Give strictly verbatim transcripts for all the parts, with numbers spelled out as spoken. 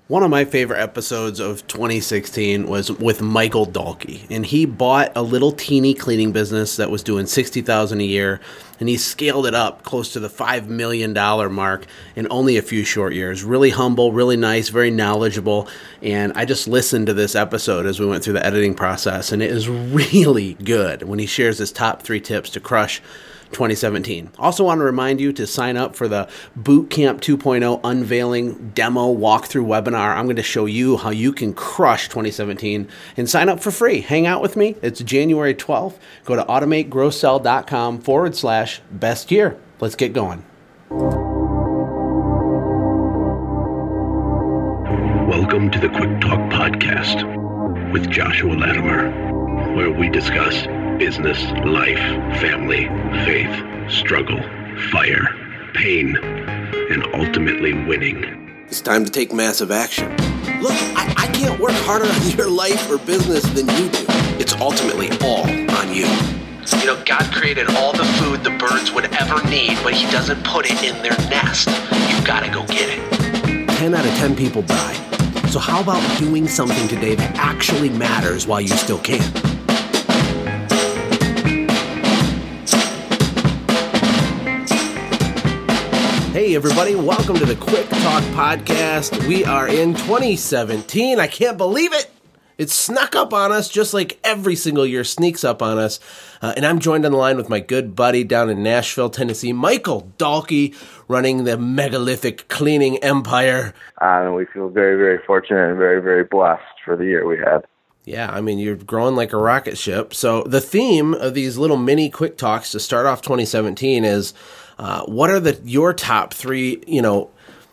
One of my favorite episodes of twenty sixteen was with Michael Dahlke, and he bought a little teeny cleaning business that was doing sixty thousand dollars a year, and he scaled it up close to the five million dollars mark in only a few short years. Really humble, really nice, very knowledgeable, and I just listened to this episode as we went through the editing process, and it is really good when he shares his top three tips to crush twenty seventeen. Also want to remind you to sign up for the Bootcamp two point oh unveiling demo walkthrough webinar. I'm going to show you how you can crush twenty seventeen and sign up for free. Hang out with me. It's January twelfth. Go to automategrowsell.com forward slash best year. Let's get going. Welcome to the Quick Talk Podcast with Joshua Latimer, where we discuss business, life, family, faith, struggle, fire, pain, and ultimately winning. It's time to take massive action. Look, I, I can't work harder on your life or business than you do. It's ultimately all on you. You know, God created all the food the birds would ever need, but he doesn't put it in their nest. You've got to go get it. ten out of ten people die. So how about doing something today that actually matters while you still can? Hey everybody, welcome to the Quick Talk Podcast. We are in twenty seventeen. I can't believe it. It snuck up on us just like every single year sneaks up on us. Uh, and I'm joined on the line with my good buddy down in Nashville, Tennessee, Michael Dahlke, running the megalithic cleaning empire. Uh, and we feel very, very fortunate and very, very blessed for the year we had. Yeah, I mean, you're growing like a rocket ship. So the theme of these little mini quick talks to start off twenty seventeen is uh, what are the your top three, you know,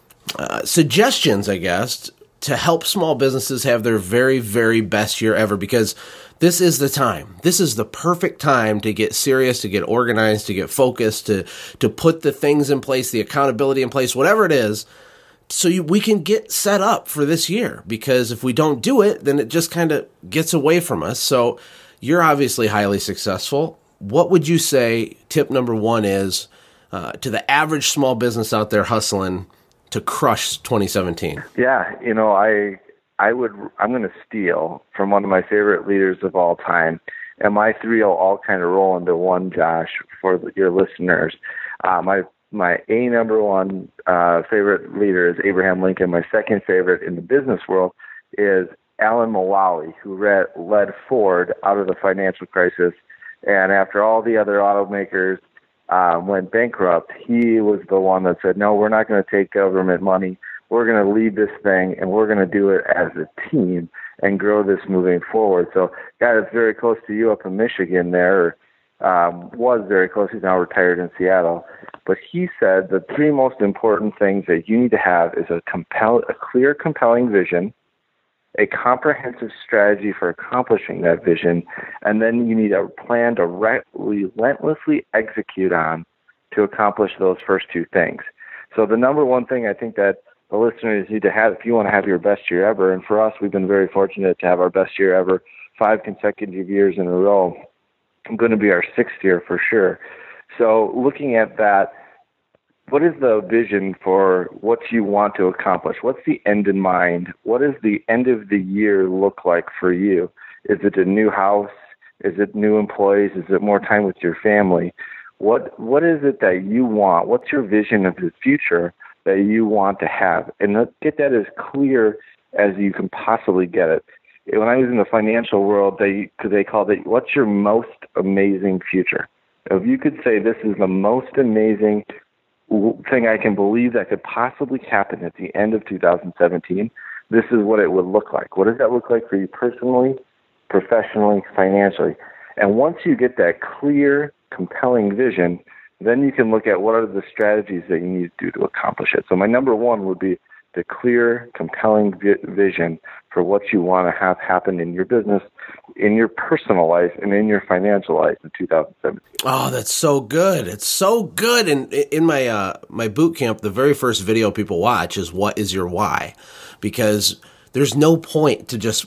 uh, suggestions, I guess, to help small businesses have their very, very best year ever? Because this is the time. This is the perfect time to get serious, to get organized, to get focused, to to put the things in place, the accountability in place, whatever it is, so you, we can get set up for this year. Because if we don't do it, then it just kind of gets away from us. So you're obviously highly successful. What would you say tip number one is uh, to the average small business out there hustling to crush twenty seventeen? Yeah, you know, I I would I'm going to steal from one of my favorite leaders of all time, and my three will all kind of roll into one, Josh, for your listeners. Uh, my my A number one uh, favorite leader is Abraham Lincoln. My second favorite in the business world is Alan Mulally, who read, led Ford out of the financial crisis, and after all the other automakers Um, went bankrupt, he was the one that said, no, we're not going to take government money. We're going to lead this thing, and we're going to do it as a team and grow this moving forward. So, guy that's very close to you up in Michigan there, um, was very close. He's now retired in Seattle. But he said the three most important things that you need to have is a compel, a clear, compelling vision, a comprehensive strategy for accomplishing that vision, and then you need a plan to re- relentlessly execute on to accomplish those first two things. So the number one thing I think that the listeners need to have if you want to have your best year ever, and for us, we've been very fortunate to have our best year ever, five consecutive years in a row. I'm going to be our sixth year for sure. So looking at that, what is the vision for what you want to accomplish? What's the end in mind? What does the end of the year look like for you? Is it a new house? Is it new employees? Is it more time with your family? What What is it that you want? What's your vision of the future that you want to have? And let's get that as clear as you can possibly get it. When I was in the financial world, they they called it, what's your most amazing future? If you could say this is the most amazing thing I can believe that could possibly happen at the end of two thousand seventeen, this is what it would look like. What does that look like for you personally, professionally, financially? And once you get that clear, compelling vision, then you can look at what are the strategies that you need to do to accomplish it. So my number one would be the clear, compelling vi- vision for what you want to have happen in your business, in your personal life, and in your financial life in two thousand seventeen. Oh, that's so good. It's so good. And in my uh, my boot camp, the very first video people watch is what is your why? Because there's no point to just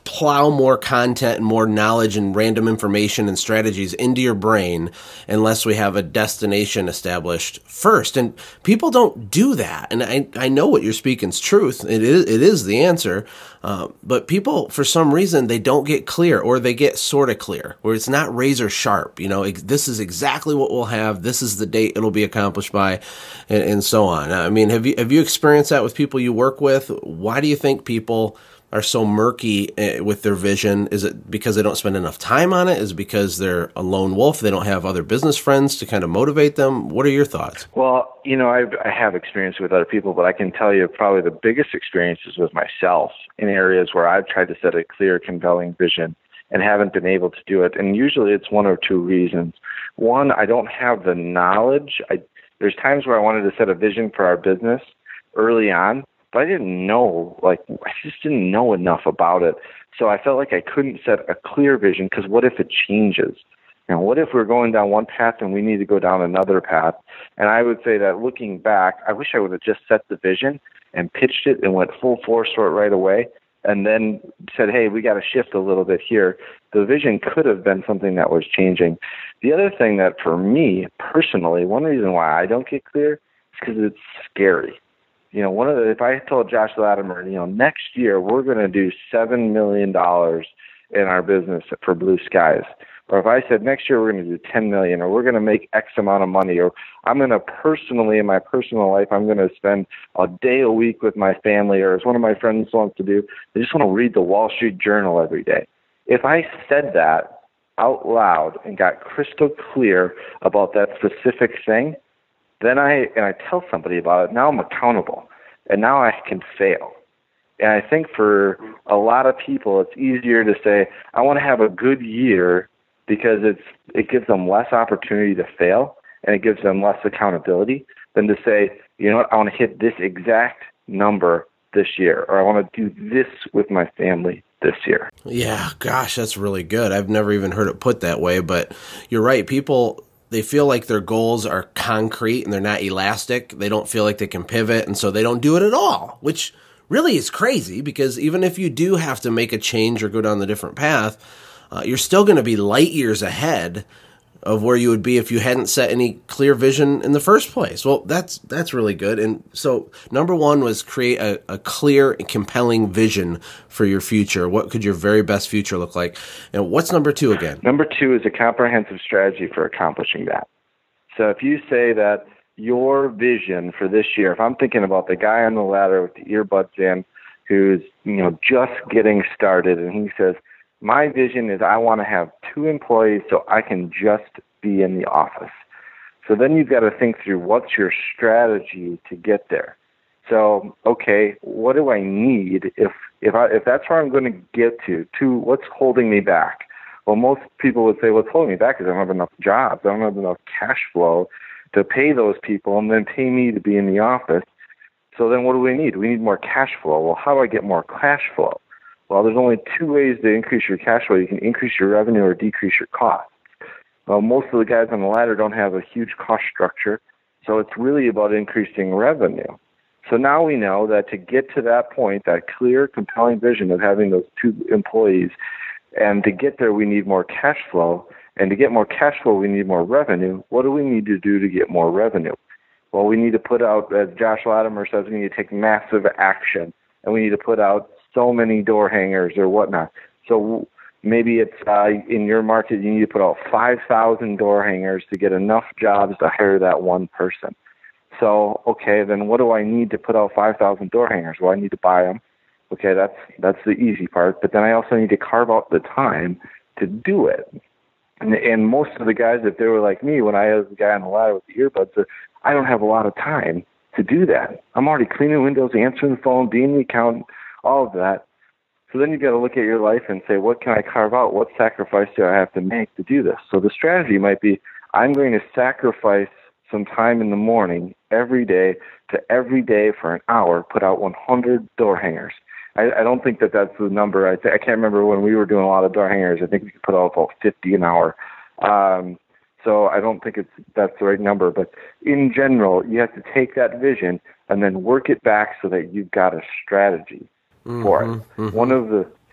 plow more content and more knowledge and random information and strategies into your brain unless we have a destination established first. And people don't do that. And I, I know what you're speaking is truth. It is, it is the answer. Uh, but people, for some reason, they don't get clear, or they get sort of clear, where it's not razor sharp. You know, ex- this is exactly what we'll have. This is the date it'll be accomplished by, and, and so on. I mean, have you have you experienced that with people you work with? Why do you think people are so murky with their vision? Is it because they don't spend enough time on it? Is it because they're a lone wolf? They don't have other business friends to kind of motivate them? What are your thoughts? Well, you know, I've, I have experience with other people, but I can tell you probably the biggest experience is with myself in areas where I've tried to set a clear, compelling vision and haven't been able to do it. And usually it's one or two reasons. One, I don't have the knowledge. I, there's times where I wanted to set a vision for our business early on, but I didn't know, like, I just didn't know enough about it. So I felt like I couldn't set a clear vision, because what if it changes? You know, what if we're going down one path and we need to go down another path? And I would say that looking back, I wish I would have just set the vision and pitched it and went full force for it right away, and then said, hey, we got to shift a little bit here. The vision could have been something that was changing. The other thing that for me personally, one reason why I don't get clear is because it's scary. You know, one of the, if I told Josh Latimer, you know, next year we're going to do seven million dollars in our business for Blue Skies, or if I said next year we're going to do ten million dollars, or we're going to make X amount of money, or I'm going to personally, in my personal life, I'm going to spend a day a week with my family, or as one of my friends wants to do, they just want to read the Wall Street Journal every day. If I said that out loud and got crystal clear about that specific thing, then I, and I tell somebody about it, now I'm accountable, and now I can fail. And I think for a lot of people, it's easier to say, I want to have a good year, because it's it gives them less opportunity to fail, and it gives them less accountability, than to say, you know what, I want to hit this exact number this year, or I want to do this with my family this year. Yeah, gosh, that's really good. I've never even heard it put that way, but you're right. People, they feel like their goals are concrete and they're not elastic. They don't feel like they can pivot, and so they don't do it at all, which really is crazy, because even if you do have to make a change or go down the different path, uh, you're still going to be light years ahead of where you would be if you hadn't set any clear vision in the first place. Well, that's that's really good. And so number one was create a, a clear and compelling vision for your future. What could your very best future look like? And what's number two again? Number two is a comprehensive strategy for accomplishing that. So if you say that your vision for this year, if I'm thinking about the guy on the ladder with the earbuds in who's, you know, just getting started, and he says, my vision is I want to have two employees so I can just be in the office. So then you've got to think through what's your strategy to get there. So, okay, what do I need if if I if that's where I'm going to get to? To what's holding me back? Well, most people would say what's holding me back is I don't have enough jobs. I don't have enough cash flow to pay those people and then pay me to be in the office. So then what do we need? We need more cash flow. Well, how do I get more cash flow? Well, there's only two ways to increase your cash flow. You can increase your revenue or decrease your costs. Well, most of the guys on the ladder don't have a huge cost structure, so it's really about increasing revenue. So now we know that to get to that point, that clear, compelling vision of having those two employees, and to get there, we need more cash flow. And to get more cash flow, we need more revenue. What do we need to do to get more revenue? Well, we need to put out, as Josh Latimer says, we need to take massive action, and we need to put out so many door hangers or whatnot. So maybe it's uh, in your market, you need to put out five thousand door hangers to get enough jobs to hire that one person. So, okay, then what do I need to put out five thousand door hangers? Well, I need to buy them. Okay, that's that's the easy part. But then I also need to carve out the time to do it. And, and most of the guys, if they were like me, when I was the guy on the ladder with the earbuds, uh, I don't have a lot of time to do that. I'm already cleaning windows, answering the phone, being the accountant, all of that. So then you've got to look at your life and say, what can I carve out? What sacrifice do I have to make to do this? So the strategy might be, I'm going to sacrifice some time in the morning every day to every day for an hour, put out one hundred door hangers. I, I don't think that that's the number. I, th- I can't remember when we were doing a lot of door hangers. I think we could put out about fifty an hour. Um, so I don't think it's that's the right number. But in general, you have to take that vision and then work it back so that you've got a strategy for it. Mm-hmm. One of the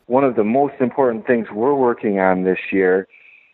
one of the most important things we're working on this year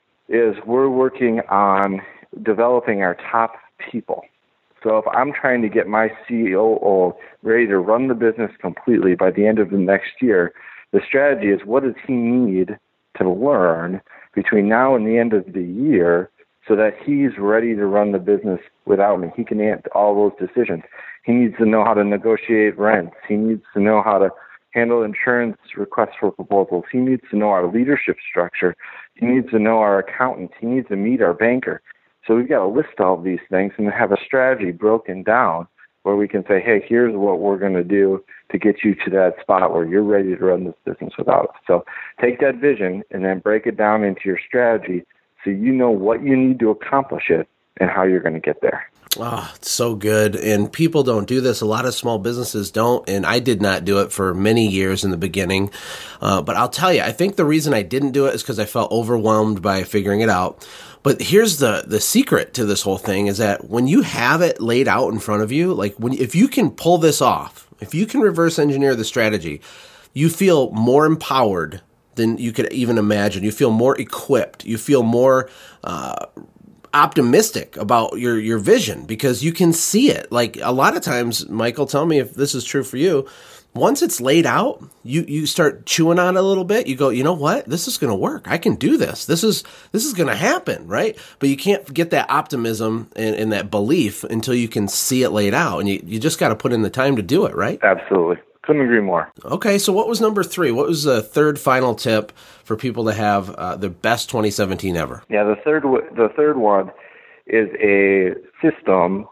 is we're working on developing our top people. So if I'm trying to get my C O O ready to run the business completely by the end of the next year, the strategy is, what does he need to learn between now and the end of the year so that he's ready to run the business without me? He can answer all those decisions. He needs to know how to negotiate rents. He needs to know how to handle insurance requests for proposals. He needs to know our leadership structure. He needs to know our accountant. He needs to meet our banker. So we've got to list all of these things and have a strategy broken down where we can say, hey, here's what we're going to do to get you to that spot where you're ready to run this business without us. So take that vision and then break it down into your strategy so you know what you need to accomplish it and how you're going to get there. Oh, it's so good. And people don't do this. A lot of small businesses don't. And I did not do it for many years in the beginning. Uh, but I'll tell you, I think the reason I didn't do it is because I felt overwhelmed by figuring it out. But here's the, the secret to this whole thing is that when you have it laid out in front of you, like when, if you can pull this off, if you can reverse engineer the strategy, you feel more empowered than you could even imagine. You feel more equipped. You feel more, uh, optimistic about your, your vision because you can see it. Like a lot of times, Michael, tell me if this is true for you. Once it's laid out, you, you start chewing on it a little bit. You go, you know what? This is going to work. I can do this. This is, this is going to happen. Right. But you can't get that optimism and, and that belief until you can see it laid out. And you, you just got to put in the time to do it. Right. Absolutely. Couldn't agree more. Okay. So what was number three? What was the third final tip for people to have uh, the best twenty seventeen ever? Yeah. The third, the third one is a system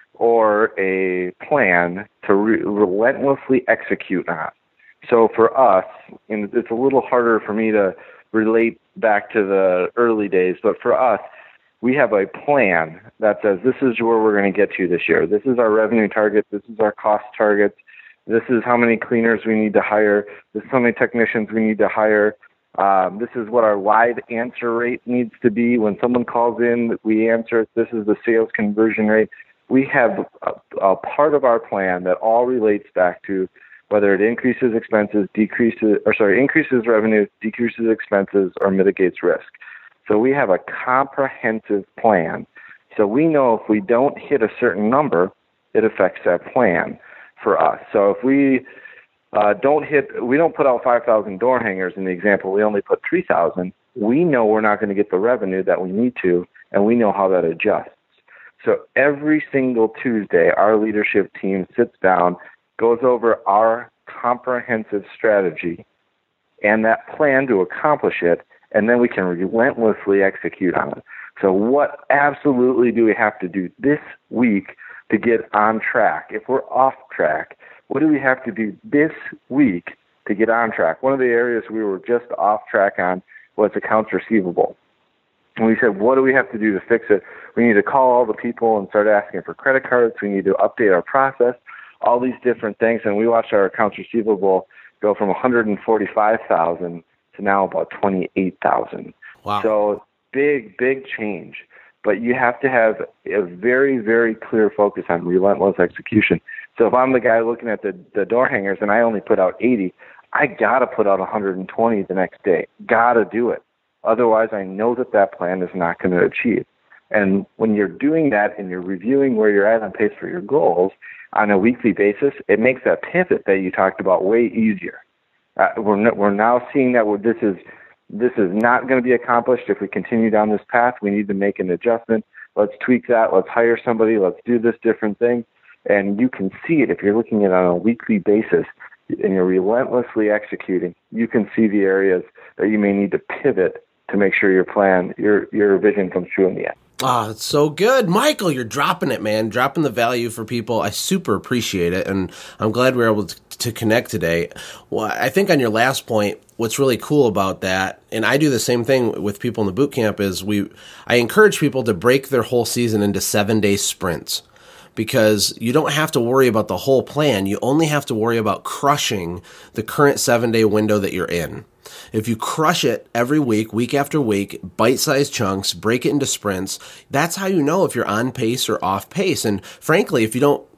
or a plan to re- relentlessly execute on. So for us, and it's a little harder for me to relate back to the early days, but for us, we have a plan that says this is where we're going to get to this year. This is our revenue target. This is our cost targets. This is how many cleaners we need to hire. This is how many technicians we need to hire. Um, this is what our live answer rate needs to be. When someone calls in, we answer it. This is the sales conversion rate. We have a, a part of our plan that all relates back to whether it increases expenses, decreases, or sorry, increases revenue, decreases expenses, or mitigates risk. So we have a comprehensive plan. So we know if we don't hit a certain number, it affects that plan for us. So if we uh, don't hit, we don't put out five thousand door hangers in the example, we only put three thousand, we know we're not going to get the revenue that we need to, and we know how that adjusts. So every single Tuesday, our leadership team sits down, goes over our comprehensive strategy and that plan to accomplish it, and then we can relentlessly execute on it. So what absolutely do we have to do this week to get on track? If we're off track, what do we have to do this week to get on track? One of the areas we were just off track on was accounts receivable. And we said, what do we have to do to fix it? We need to call all the people and start asking for credit cards. We need to update our process, all these different things. And we watched our accounts receivable go from one hundred forty-five thousand to now about twenty-eight thousand. Wow. So big, big change. But you have to have a very, very clear focus on relentless execution. So if I'm the guy looking at the, the door hangers and I only put out eighty, I got to put out one hundred twenty the next day. Got to do it. Otherwise, I know that that plan is not going to achieve. And when you're doing that and you're reviewing where you're at on pace for your goals on a weekly basis, it makes that pivot that you talked about way easier. Uh, we're n- we're now seeing that this is this is not going to be accomplished if we continue down this path. We need to make an adjustment. Let's tweak that. Let's hire somebody. Let's do this different thing. And you can see it if you're looking at it on a weekly basis and you're relentlessly executing. You can see the areas that you may need to pivot to make sure your plan, your your vision comes true in the end. Oh, it's so good. Michael, you're dropping it, man. Dropping the value for people. I super appreciate it, and I'm glad we were able to, to connect today. Well, I think on your last point, what's really cool about that, and I do the same thing with people in the boot camp, is we I encourage people to break their whole season into seven-day sprints. Because you don't have to worry about the whole plan. You only have to worry about crushing the current seven-day window that you're in. If you crush it every week, week after week, bite-sized chunks, break it into sprints, that's how you know if you're on pace or off pace. And frankly, if you don't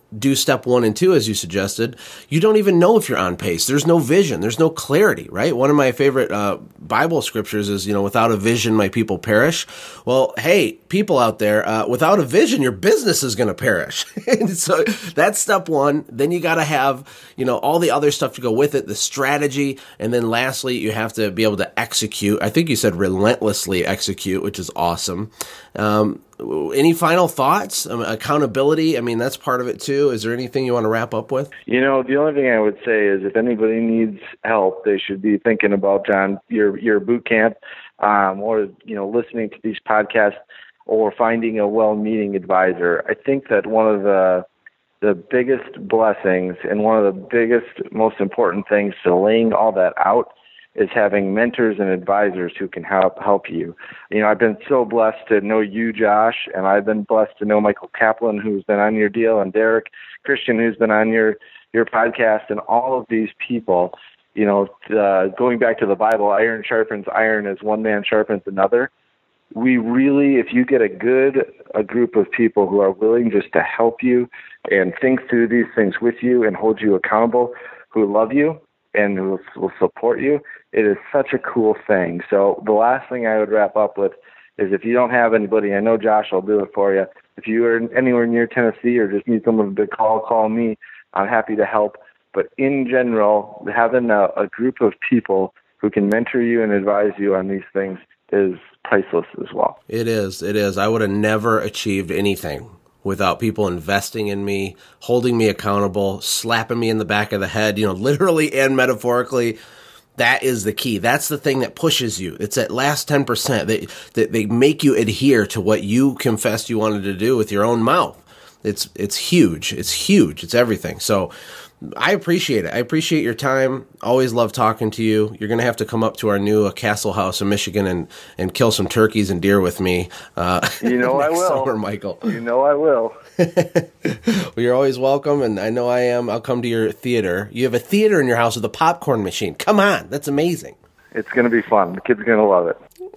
do step one and two, as you suggested, you don't even know if you're on pace. There's no vision. There's no clarity, right? One of my favorite uh, Bible scriptures is, you know, without a vision, my people perish. Well, hey, people out there, uh, without a vision, your business is going to perish. And so that's step one. Then you got to have, you know, all the other stuff to go with it, the strategy. And then lastly, you have to be able to execute. I think you said relentlessly execute, which is awesome. Um, Any final thoughts? Um, accountability, I mean, that's part of it too. Is there anything you want to wrap up with? You know, the only thing I would say is if anybody needs help, they should be thinking about, John, your your boot camp, um, or, you know, listening to these podcasts or finding a well-meaning advisor. I think that one of the the biggest blessings and one of the biggest, most important things to laying all that out is having mentors and advisors who can help help you. You know, I've been so blessed to know you, Josh, and I've been blessed to know Michael Kaplan, who's been on your deal, and Derek Christian, who's been on your, your podcast, and all of these people. You know, uh, going back to the Bible, iron sharpens iron as one man sharpens another. We really, if you get a good a group of people who are willing just to help you and think through these things with you and hold you accountable, who love you and who will support you, it is such a cool thing. So the last thing I would wrap up with is if you don't have anybody, I know Josh will do it for you. If you are anywhere near Tennessee or just need someone to call, call me. I'm happy to help. But in general, having a, a group of people who can mentor you and advise you on these things is priceless as well. It is. It is. I would have never achieved anything without people investing in me, holding me accountable, slapping me in the back of the head, you know, literally and metaphorically. That is the key. That's the thing that pushes you. It's that last ten percent that, that they make you adhere to what you confessed you wanted to do with your own mouth. It's, it's huge. It's huge. It's everything. So I appreciate it. I appreciate your time. Always love talking to you. You're going to have to come up to our new uh, Castle House in Michigan and, and kill some turkeys and deer with me. Uh, you know I will. Summer, Michael. You know I will. Well, you're always welcome, and I know I am. I'll come to your theater. You have a theater in your house with a popcorn machine. Come on. That's amazing. It's going to be fun. The kids are going to love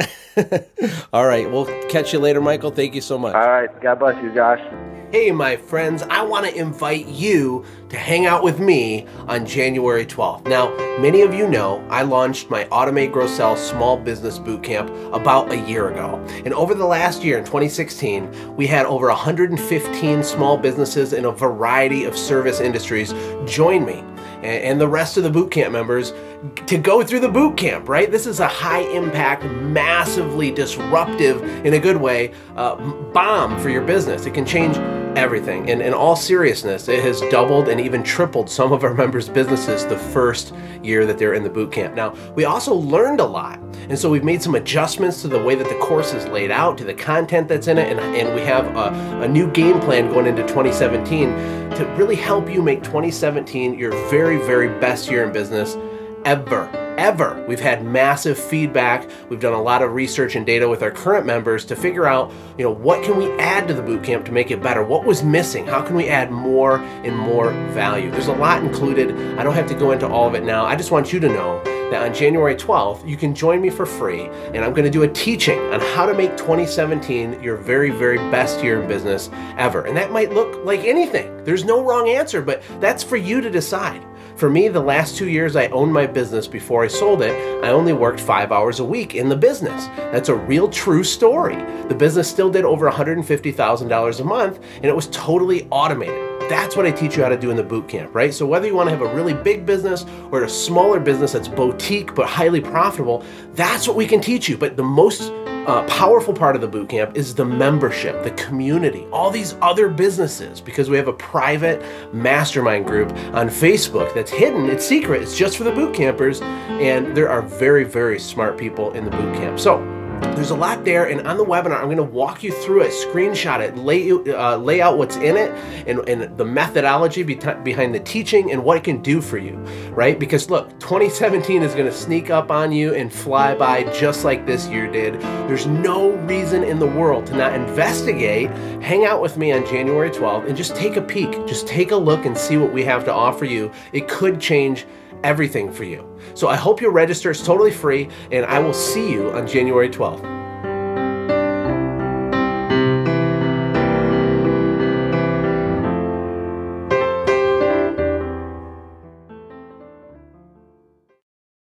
it. All right. We'll catch you later, Michael. Thank you so much. All right. God bless you, Josh. Hey, my friends, I want to invite you to hang out with me on January twelfth. Now, many of you know I launched my Automate, Grow, Sell Small Business Bootcamp about a year ago. And over the last year in twenty sixteen, we had over one hundred fifteen small businesses in a variety of service industries join me and the rest of the bootcamp members to go through the bootcamp, right? This is a high impact, massively disruptive, in a good way, uh, bomb for your business. It can change everything. And in all seriousness, it has doubled and even tripled some of our members' businesses the first year that they're in the bootcamp. Now, we also learned a lot. And so we've made some adjustments to the way that the course is laid out, to the content that's in it, and, and we have a, a new game plan going into twenty seventeen to really help you make twenty seventeen your very, very best year in business ever. Ever. We've had massive feedback. We've done a lot of research and data with our current members to figure out, you know, what can we add to the bootcamp to make it better? What was missing? How can we add more and more value? There's a lot included. I don't have to go into all of it now. I just want you to know that on January twelfth, you can join me for free, and I'm going to do a teaching on how to make twenty seventeen your very, very best year in business ever. And that might look like anything. There's no wrong answer, but that's for you to decide. For me, the last two years I owned my business before I sold it, I only worked five hours a week in the business. That's a real true story. The business still did over one hundred fifty thousand dollars a month, and it was totally automated. That's what I teach you how to do in the boot camp, right? So whether you want to have a really big business or a smaller business that's boutique but highly profitable, that's what we can teach you. But the most uh, powerful part of the boot camp is the membership, the community, all these other businesses, because we have a private mastermind group on Facebook that's hidden. It's secret. It's just for the boot campers, and there are very, very smart people in the boot camp. So there's a lot there, and on the webinar, I'm going to walk you through it, screenshot it, lay, uh, lay out what's in it, and, and the methodology be- behind the teaching and what it can do for you, right? Because look, twenty seventeen is going to sneak up on you and fly by just like this year did. There's no reason in the world to not investigate. Hang out with me on January twelfth and just take a peek. Just take a look and see what we have to offer you. It could change everything for you. So I hope you register. It's totally free, and I will see you on January twelfth.